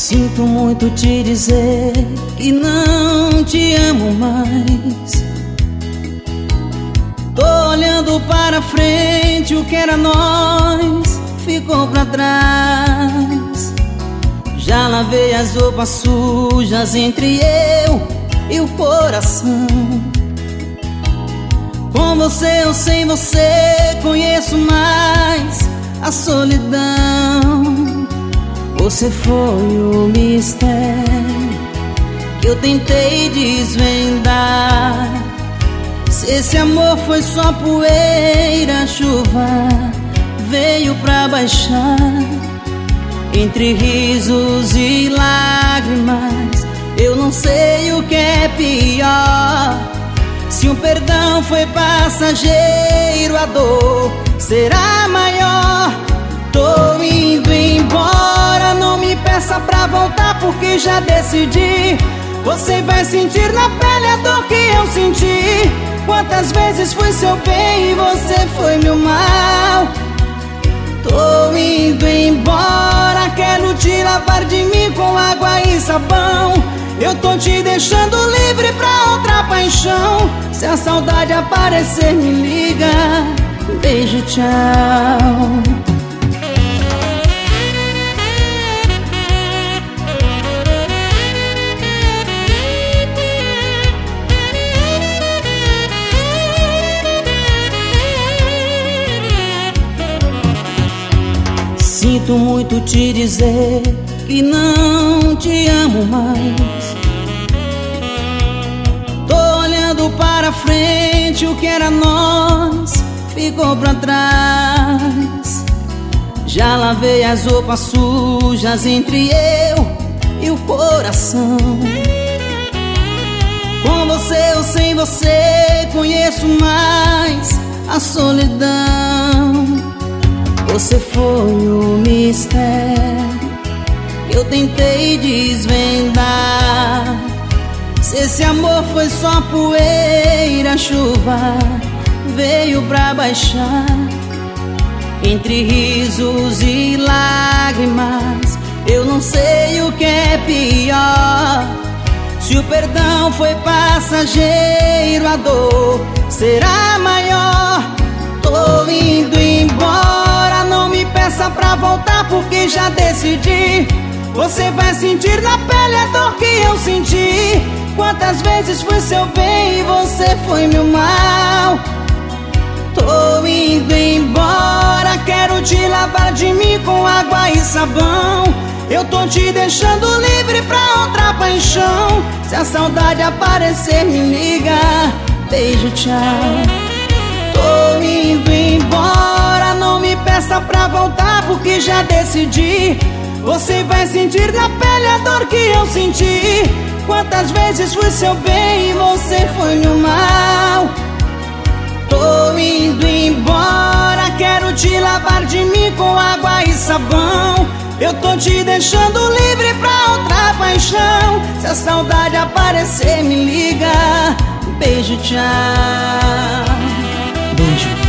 Sinto muito te dizer que não te amo mais. Tô olhando para frente, o que era nós ficou pra trás. Já lavei as roupas sujas entre eu e o coração. Com você ou sem você, conheço mais a solidão. Você foi o mistério que eu tentei desvendar. Se esse amor foi só poeira, a chuva veio pra baixar. Entre risos e lágrimas, eu não sei o que é pior. Se o perdão foi passageiro, a dor será maior. Tô indo embora, não me peça pra voltar, porque já decidi. Você vai sentir na pele a dor que eu senti. Quantas vezes fui seu bem e você foi meu mal. Tô indo embora, quero te lavar de mim com água e sabão. Eu tô te deixando livre pra outra paixão. Se a saudade aparecer, me liga. Beijo, tchau. Sinto muito te dizer que não te amo mais. Tô olhando para frente, o que era nós ficou pra trás. Já lavei as roupas sujas entre eu e o coração. Com você ou sem você, conheço mais a solidão. Você foi o mistério que eu tentei desvendar. Se esse amor foi só poeira, a chuva veio pra baixar. Entre risos e lágrimas, eu não sei o que é pior. Se o perdão foi passageiro, a dor será maior. Tô indo embora, não me peça pra voltar, porque já decidi. Você vai sentir na pele a dor que eu senti. Quantas vezes fui seu bem e você foi meu mal. Tô indo embora, quero te lavar de mim com água e sabão. Eu tô te deixando livre pra outra paixão. Se a saudade aparecer, me liga. Beijo, tchau. Tô indo embora, não me peça pra voltar, porque já decidi. Você vai sentir na pele a dor que eu senti. Quantas vezes fui seu bem e você foi meu mal. Tô indo embora, quero te lavar de mim com água e sabão. Eu tô te deixando livre pra outra paixão. Se a saudade aparecer, me liga. Beijo, tchau. Beijo.